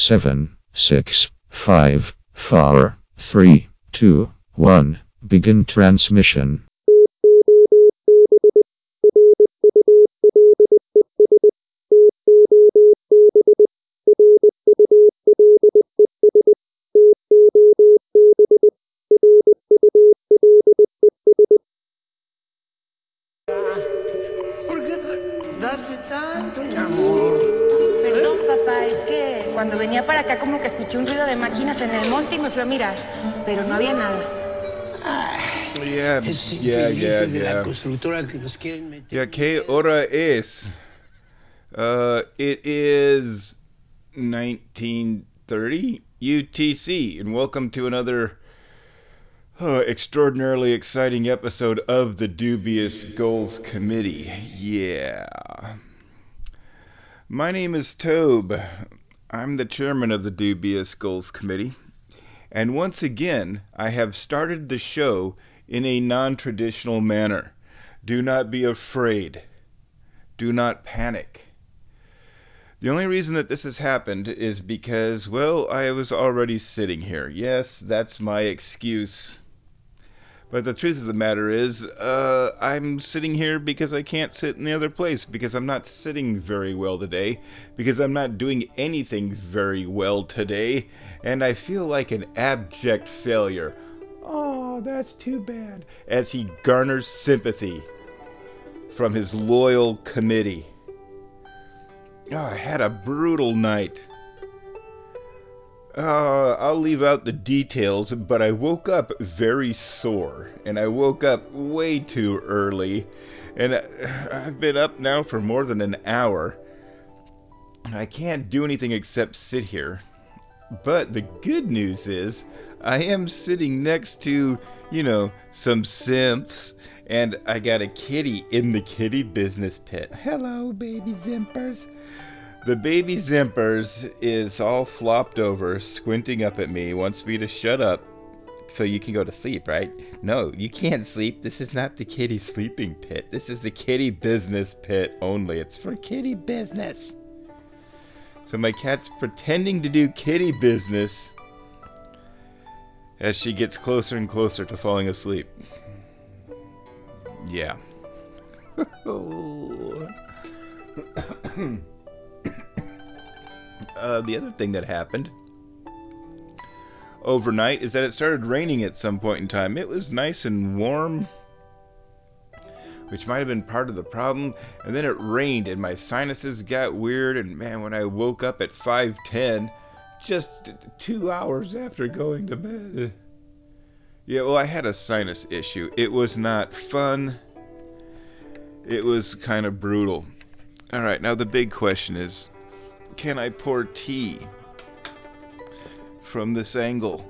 7, 6, 5, 4, 3, 2, 1. Begin transmission. ¿Por qué tardaste tanto, mi amor? Perdón, papá, es que cuando venía para acá como que escuché un ruido de máquinas en el monte y me fui a mirar, pero no había nada. Esos infelices de la constructora que nos quieren meter. Yeah, ¿qué hora es? It is 1930 UTC, and welcome to another extraordinarily exciting episode of the Dubious Goals Committee. Yeah. My name is Tobe. I'm the chairman of the Dubious Goals Committee. And once again, I have started the show in a non-traditional manner. Do not be afraid. Do not panic. The only reason that this has happened is because, well, I was already sitting here. Yes, that's my excuse. But the truth of the matter is, I'm sitting here because I can't sit in the other place, because I'm not sitting very well today, because I'm not doing anything very well today, and I feel like an abject failure. Oh, that's too bad. As he garners sympathy from his loyal committee. Oh, I had a brutal night. I'll leave out the details, but I woke up very sore, and I woke up way too early, and I've been up now for more than an hour. I can't do anything except sit here. But the good news is, I am sitting next to, some simps, and I got a kitty in the kitty business pit. Hello, baby Zimpers. The baby Zimpers is all flopped over, squinting up at me, wants me to shut up so you can go to sleep, right? No, you can't sleep. This is not the kitty sleeping pit. This is the kitty business pit only. It's for kitty business. So my cat's pretending to do kitty business as she gets closer and closer to falling asleep. Yeah. The other thing that happened overnight is that it started raining at some point in time. It was nice and warm, which might have been part of the problem. And then it rained and my sinuses got weird. And man, when I woke up at 5:10, just 2 hours after going to bed. Yeah, well, I had a sinus issue. It was not fun. It was kind of brutal. All right, now the big question is, can I pour tea from this angle?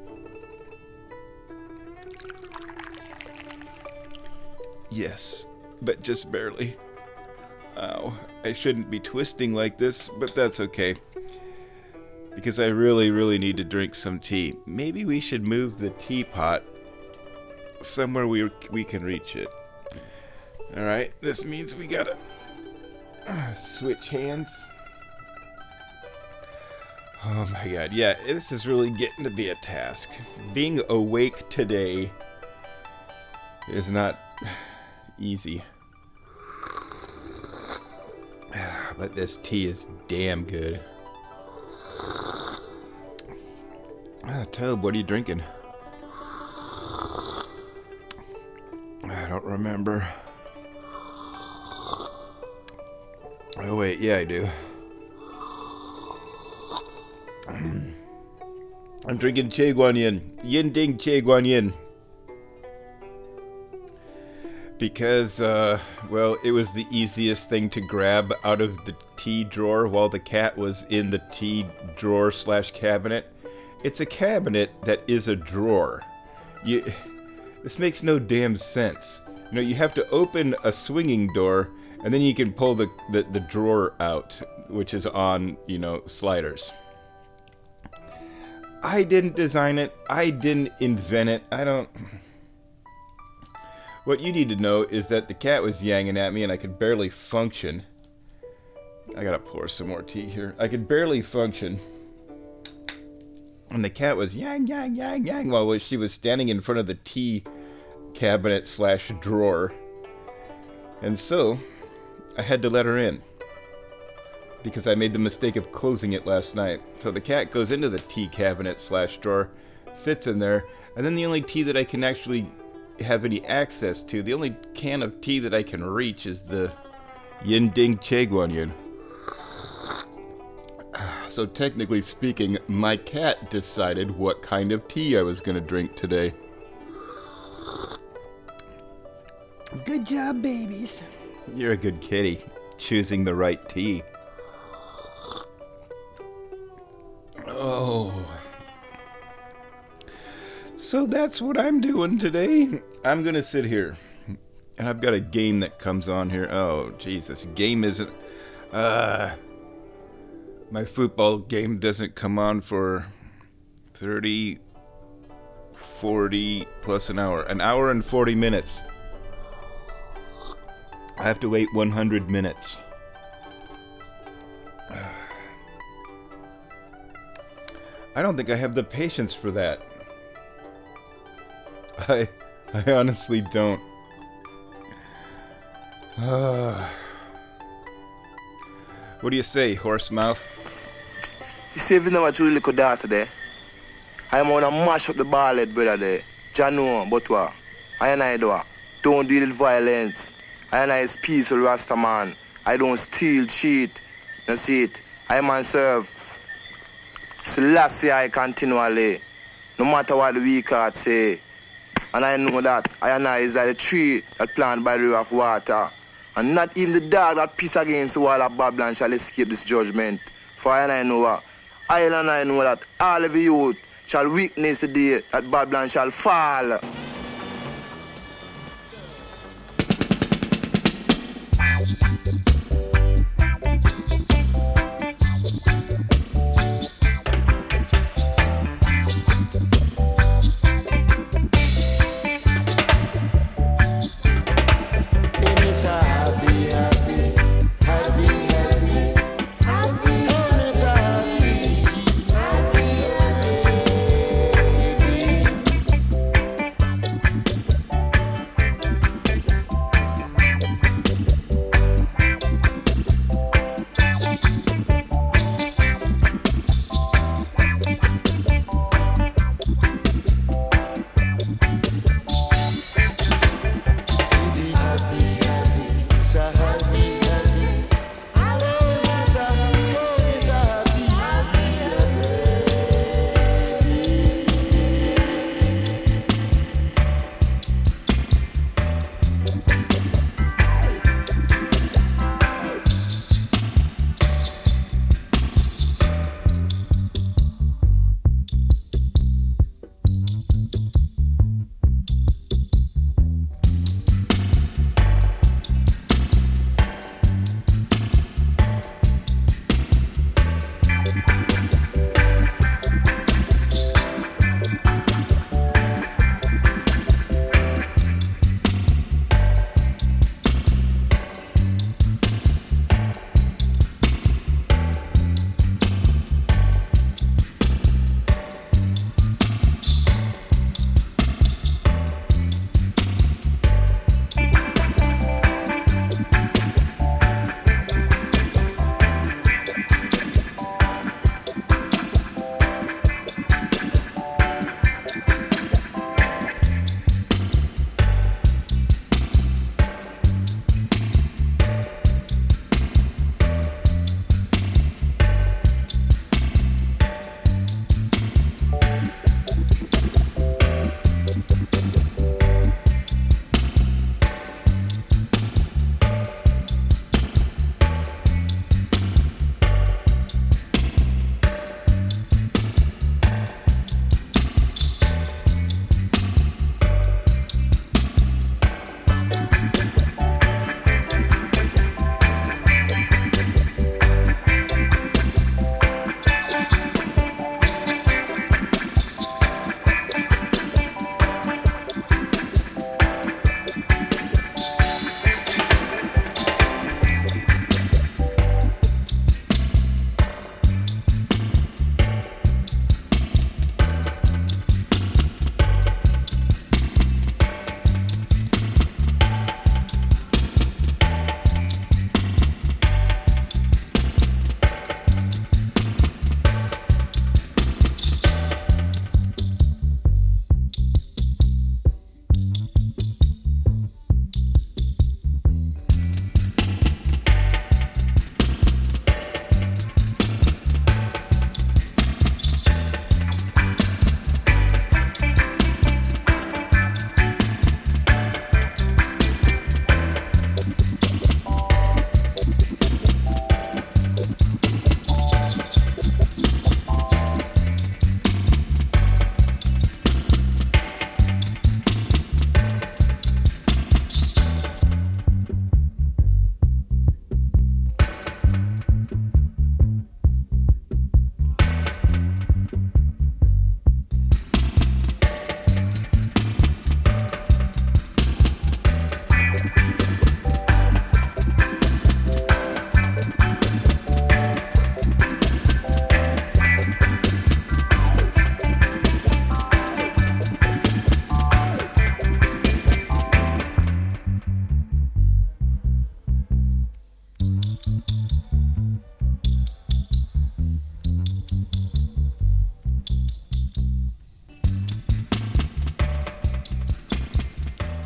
Yes, but just barely. Ow, I shouldn't be twisting like this, but that's okay. Because I really, really need to drink some tea. Maybe we should move the teapot somewhere we can reach it. Alright, this means we gotta switch hands. Oh my god, yeah, this is really getting to be a task. Being awake today is not easy. But this tea is damn good. Tobe, what are you drinking? I don't remember. Oh wait, yeah I do. I'm drinking Che Guan Yin. Yin Ding Che Guan Yin. Because, well, it was the easiest thing to grab out of the tea drawer while the cat was in the tea drawer / cabinet. It's a cabinet that is a drawer. This makes no damn sense. You have to open a swinging door, and then you can pull the drawer out, which is on, sliders. I didn't design it. I didn't invent it. What you need to know is that the cat was yanging at me and I could barely function. I gotta pour some more tea here. I could barely function. And the cat was yang, yang, yang, yang while she was standing in front of the tea cabinet / drawer. And so I had to let her in because I made the mistake of closing it last night. So the cat goes into the tea cabinet / drawer, sits in there, and then the only tea that I can actually have any access to, the only can of tea that I can reach is the Yin Ding Che Guan Yin. So technically speaking, my cat decided what kind of tea I was going to drink today. Good job, babies. You're a good kitty, choosing the right tea. Oh. So that's what I'm doing today. I'm going to sit here. And I've got a game that comes on here. Oh, Jesus. Game isn't... my football game doesn't come on for 30, 40 plus an hour. An hour and 40 minutes. I have to wait 100 minutes. I don't think I have the patience for that. I honestly don't. What do you say, horse mouth? You see, if you never truly look at that today, I'm gonna mash up the ball head, brother, there. Jano, but what? I do. Don't deal with violence. I is peaceful Rasta man. I don't steal, cheat. You see it? I man serve Selassie I continually. No matter what the weak heart say. And I know that I is like a tree that planted by the river of water. And not even the dog that piss against the wall of Babylon shall escape this judgment. For I know what? I know that all of the youth shall witness the day that Babylon shall fall.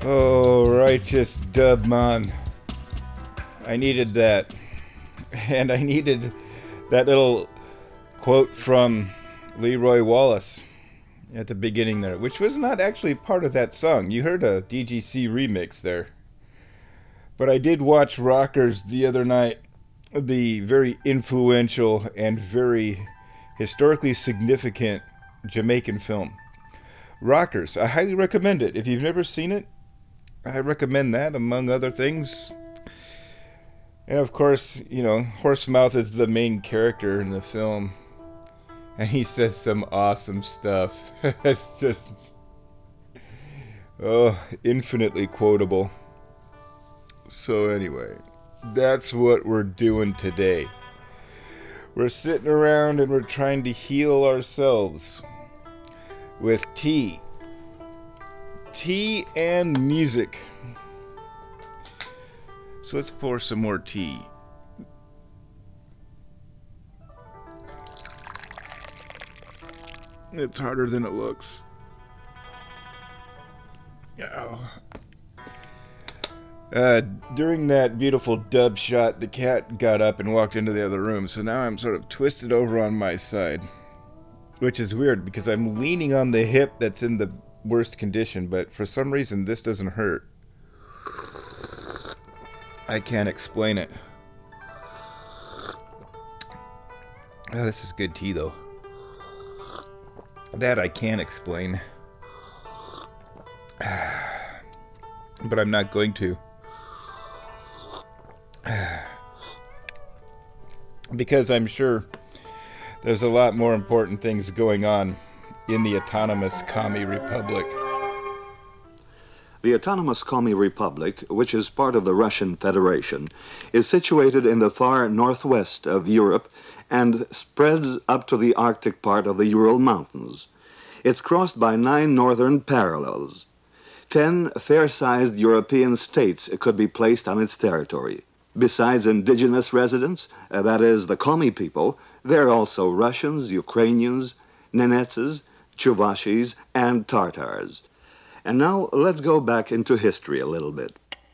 Oh, righteous Dubmon. I needed that. And I needed that little quote from Leroy Wallace at the beginning there, which was not actually part of that song. You heard a DGC remix there. But I did watch Rockers the other night, the very influential and very historically significant Jamaican film. Rockers. I highly recommend it. If you've never seen it, I recommend that, among other things. And of course, you know, Horsemouth is the main character in the film. And he says some awesome stuff. It's just, infinitely quotable. So anyway, that's what we're doing today. We're sitting around and we're trying to heal ourselves with tea. Tea and music. So let's pour some more tea. It's harder than it looks. During that beautiful dub shot, the cat got up and walked into the other room, so now I'm sort of twisted over on my side, which is weird because I'm leaning on the hip that's in the worst condition, but for some reason this doesn't hurt. I can't explain it. Oh, this is good tea, though. That I can't explain. But I'm not going to. Because I'm sure there's a lot more important things going on in the autonomous Commie Republic. The Autonomous Commie Republic, which is part of the Russian Federation, is situated in the far northwest of Europe and spreads up to the Arctic part of the Ural Mountains. It's crossed by 9 northern parallels. 10 fair-sized European states could be placed on its territory. Besides indigenous residents, that is, the Commie people, there are also Russians, Ukrainians, Nenetses, Chuvashis, and Tartars. And now let's go back into history a little bit.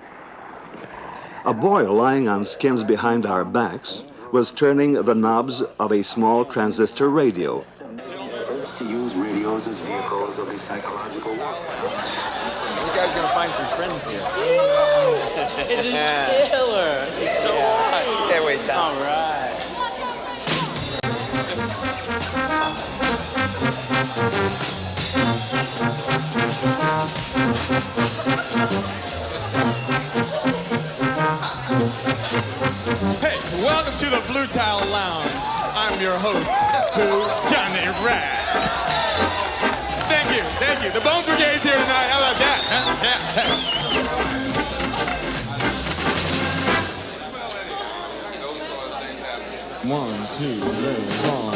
A boy lying on skins behind our backs was turning the knobs of a small transistor radio. Use radios as vehicles of a psychological warfare. This guy's gonna find some friends here. This is killer. This is so hot. Can't wait down. All right. Hey, welcome to the Blue Tile Lounge. I'm your host, Johnny Rad. Thank you. The Bones Brigade's here tonight. How about that? One, two, three, four.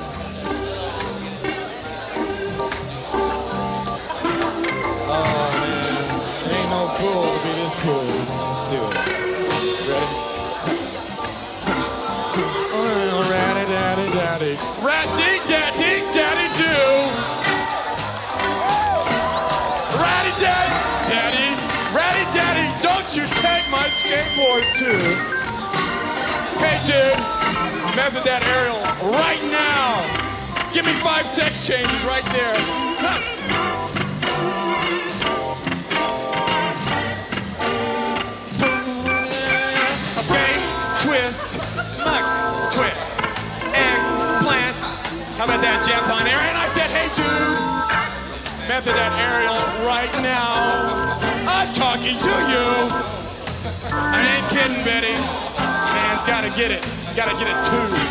Oh man, ain't no fool to be this cool. Let's do it. Ready? Ratty-daddy-daddy. Ratty-daddy-daddy-do. Ratty-daddy-daddy. Ratty-daddy, don't you take my skateboard too. Hey, dude. Method that aerial right now. Give me 5 sex changes right there. Okay, twist, muck, twist, eggplant. How about that, Japan Air? And I said, hey, dude, method that aerial right now. I'm talking to you. I ain't kidding, Betty. Man's gotta get it. Gotta get it too.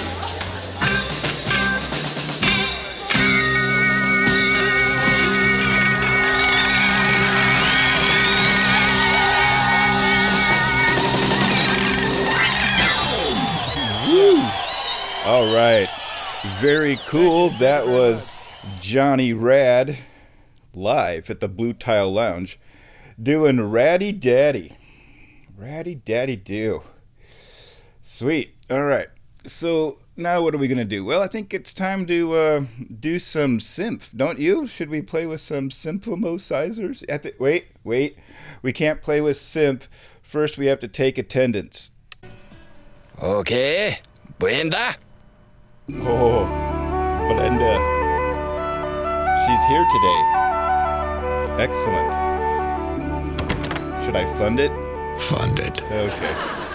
All right. Very cool. That was Johnny Rad live at the Blue Tile Lounge doing Ratty Daddy. Ratty Daddy do. Sweet. All right. So now what are we going to do? Well, I think it's time to do some synth, don't you? Should we play with some synthesizers? Wait. We can't play with synth. First, we have to take attendance. Okay, Brenda. Oh, Brenda. She's here today. Excellent. Should I fund it? Fund it. Okay.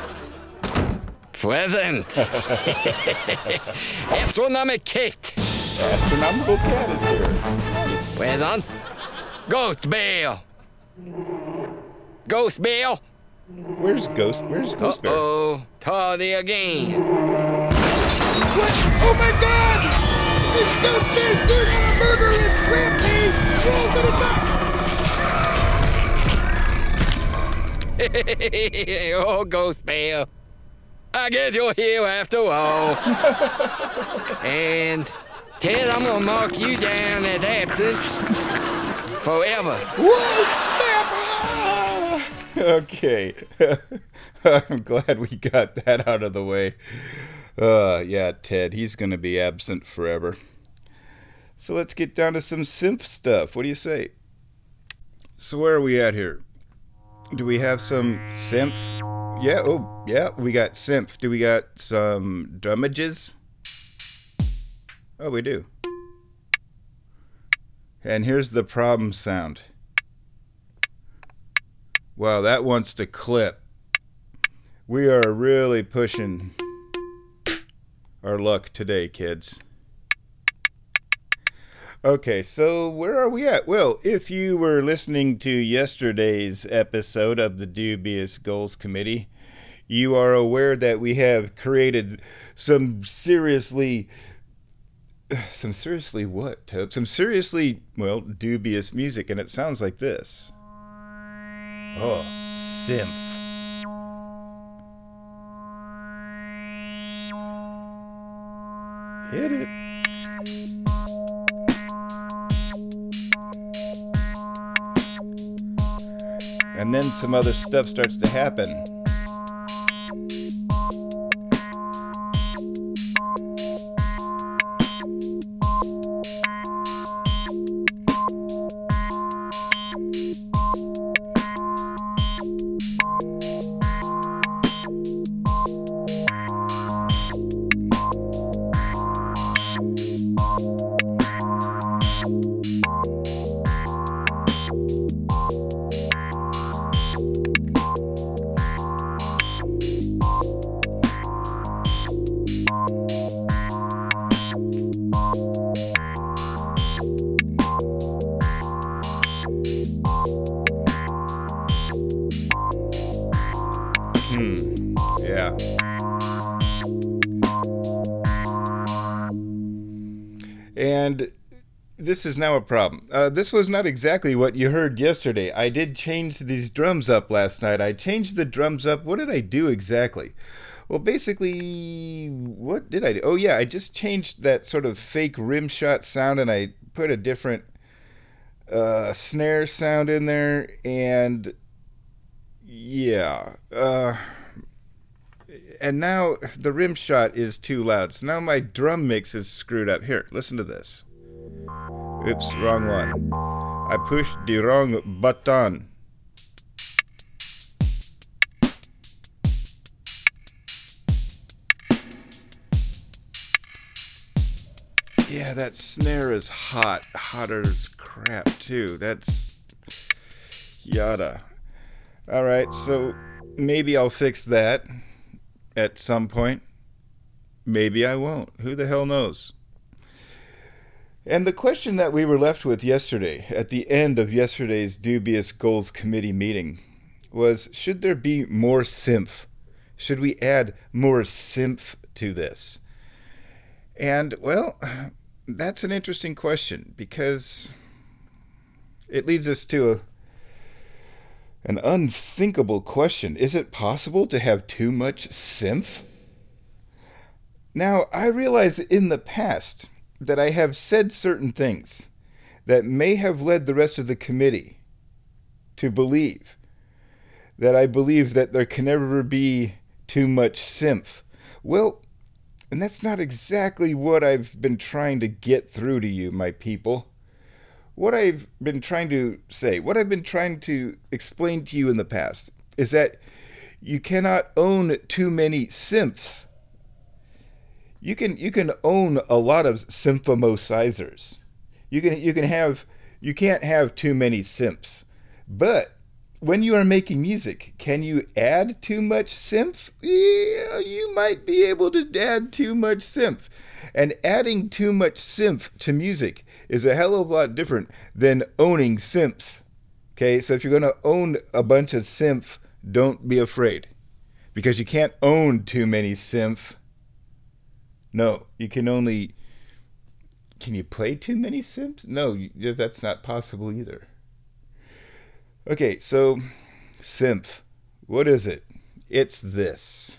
Present. Astronomical cat. Astronomical cat is here. Nice. Present. Ghost bear. Ghost bear. Where's Ghost Bear? Uh-oh, tardy again. What? Oh my God! This Ghost Bear's going on a murderous rampage! Roll for the top! Oh, Ghost bear. I guess you're here after all. And Ted, I'm gonna mark you down as absent forever. Whoa, snap! Ah! Okay. I'm glad we got that out of the way. Yeah, Ted, he's gonna be absent forever. So let's get down to some synth stuff. What do you say? So where are we at here? Do we have some synth? Yeah, we got synth. Do we got some drumages? Oh, we do. And here's the problem sound. Wow, that wants to clip. We are really pushing our luck today, kids. Okay, so where are we at? Well, if you were listening to yesterday's episode of the Dubious Goals Committee, you are aware that we have created some seriously, well, dubious music, and it sounds like this. Oh, synth. Hit it. And then some other stuff starts to happen. Yeah. And this is now a problem. This was not exactly what you heard yesterday. I did change these drums up last night. I changed the drums up. What did I do exactly? Well, basically, what did I do? Oh, yeah, I just changed that sort of fake rim shot sound, and I put a different snare sound in there, and yeah. And now the rim shot is too loud, so now my drum mix is screwed up. Here, listen to this. Oops, wrong one. I pushed the wrong button. Yeah, that snare is hot. Hotter as crap, too. That's yada. Alright, so maybe I'll fix that at some point. Maybe I won't. Who the hell knows? And the question that we were left with yesterday, at the end of yesterday's Dubious Goals Committee meeting, was, should there be more synth? Should we add more synth to this? And, well, that's an interesting question, because it leads us to an unthinkable question. Is it possible to have too much synth? Now, I realize in the past that I have said certain things that may have led the rest of the committee to believe that I believe that there can never be too much synth. Well, And that's not exactly what I've been trying to get through to you, my people. What I've been trying to say, what I've been trying to explain to you in the past is that you cannot own too many synths. You can own a lot of synthesizers. You can't have too many synths. But when you are making music, can you add too much synth? Yeah, you might be able to add too much synth. And adding too much synth to music is a hell of a lot different than owning synths. Okay, so if you're going to own a bunch of synth, don't be afraid. Because you can't own too many synth. No, you can only... Can you play too many synths? No, that's not possible either. Okay, so synth. What is it? It's this.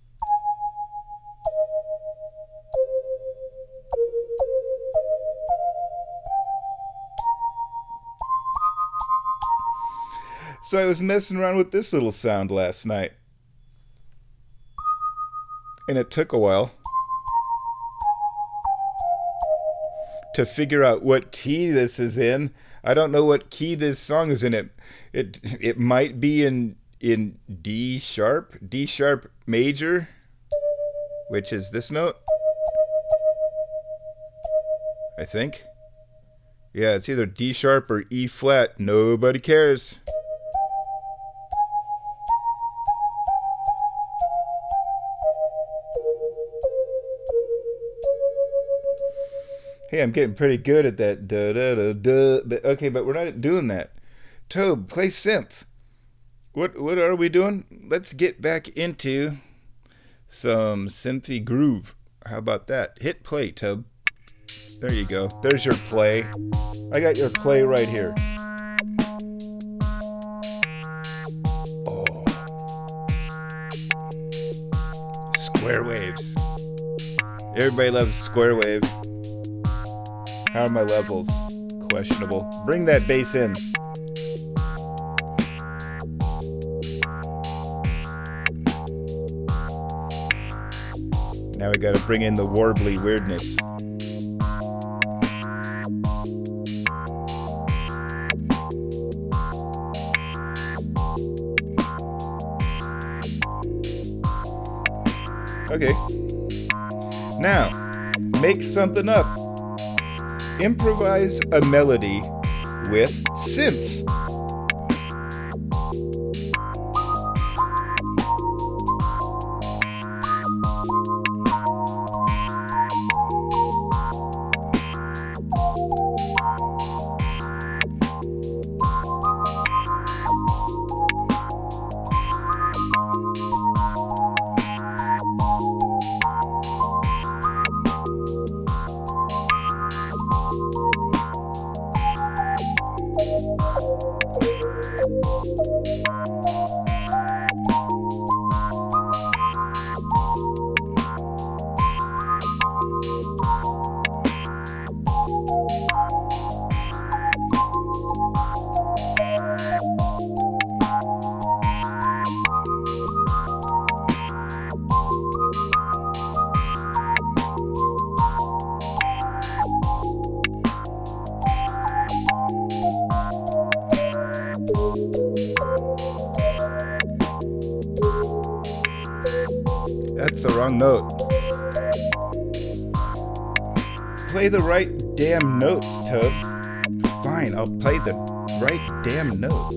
So I was messing around with this little sound last night. And it took a while to figure out what key this is in. I don't know what key this song is in. It might be in D sharp major, which is this note, I think. Yeah, it's either D sharp or E flat. Nobody cares. Hey, I'm getting pretty good at that. But okay, but we're not doing that. Tobe, play synth. What are we doing? Let's get back into some synthy groove. How about that? Hit play, Tobe. There you go. There's your play. I got your play right here. Oh. Square waves. Everybody loves square wave. How are my levels? Questionable. Bring that bass in. Now we gotta bring in the warbly weirdness. Okay. Now, make something up. Improvise a melody with synth. That's the wrong note. Play the right damn notes, Toad. Fine, I'll play the right damn note.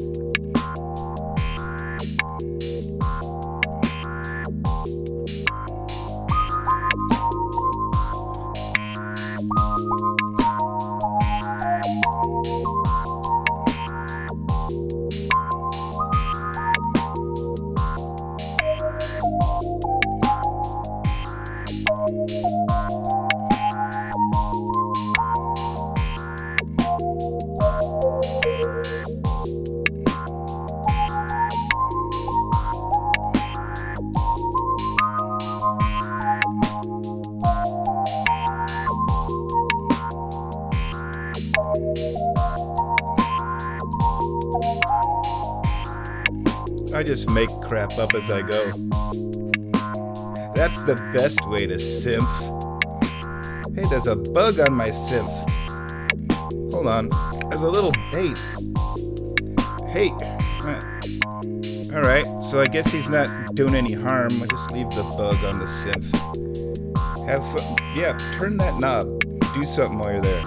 I just make crap up as I go. That's the best way to synth. Hey, there's a bug on my synth. Hold on. There's a little bait. Hey. Alright, so I guess he's not doing any harm. I'll just leave the bug on the synth. Have fun. Yeah, turn that knob. Do something while you're there.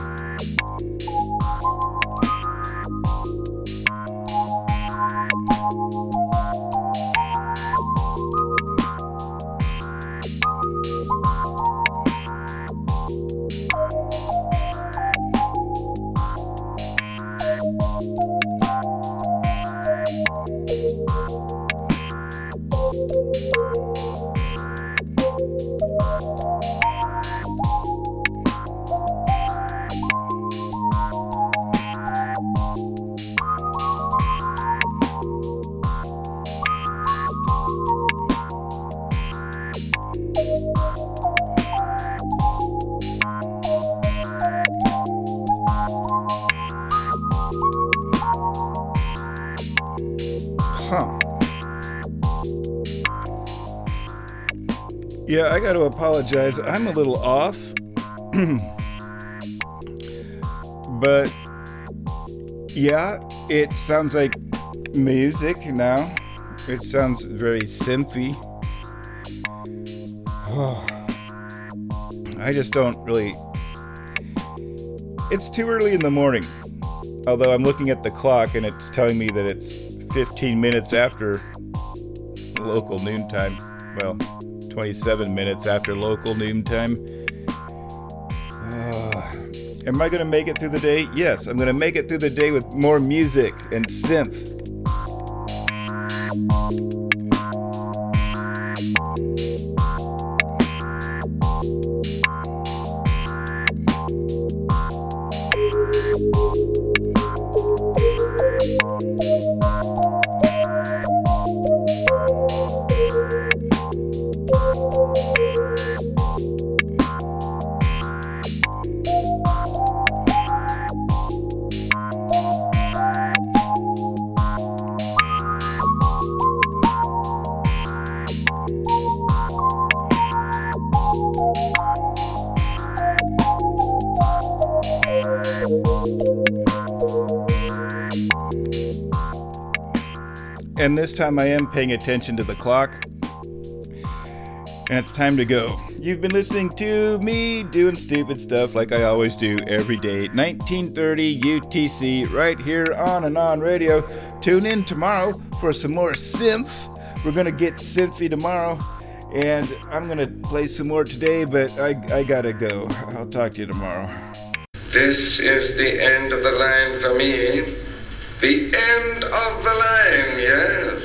Yeah, I got to apologize. I'm a little off. But yeah, it sounds like music now. It sounds very synthy. I just don't really... It's too early in the morning. Although I'm looking at the clock and it's telling me that it's 15 minutes after local noontime. Well, 27 minutes after local noontime. Am I going to make it through the day? Yes, I'm going to make it through the day with more music and synth. And this time I am paying attention to the clock. And it's time to go. You've been listening to me doing stupid stuff like I always do every day. 1930 UTC right here on and on radio. Tune in tomorrow for some more synth. We're going to get synthy tomorrow. And I'm going to play some more today, but I got to go. I'll talk to you tomorrow. This is the end of the line for me. The end of the line, yes.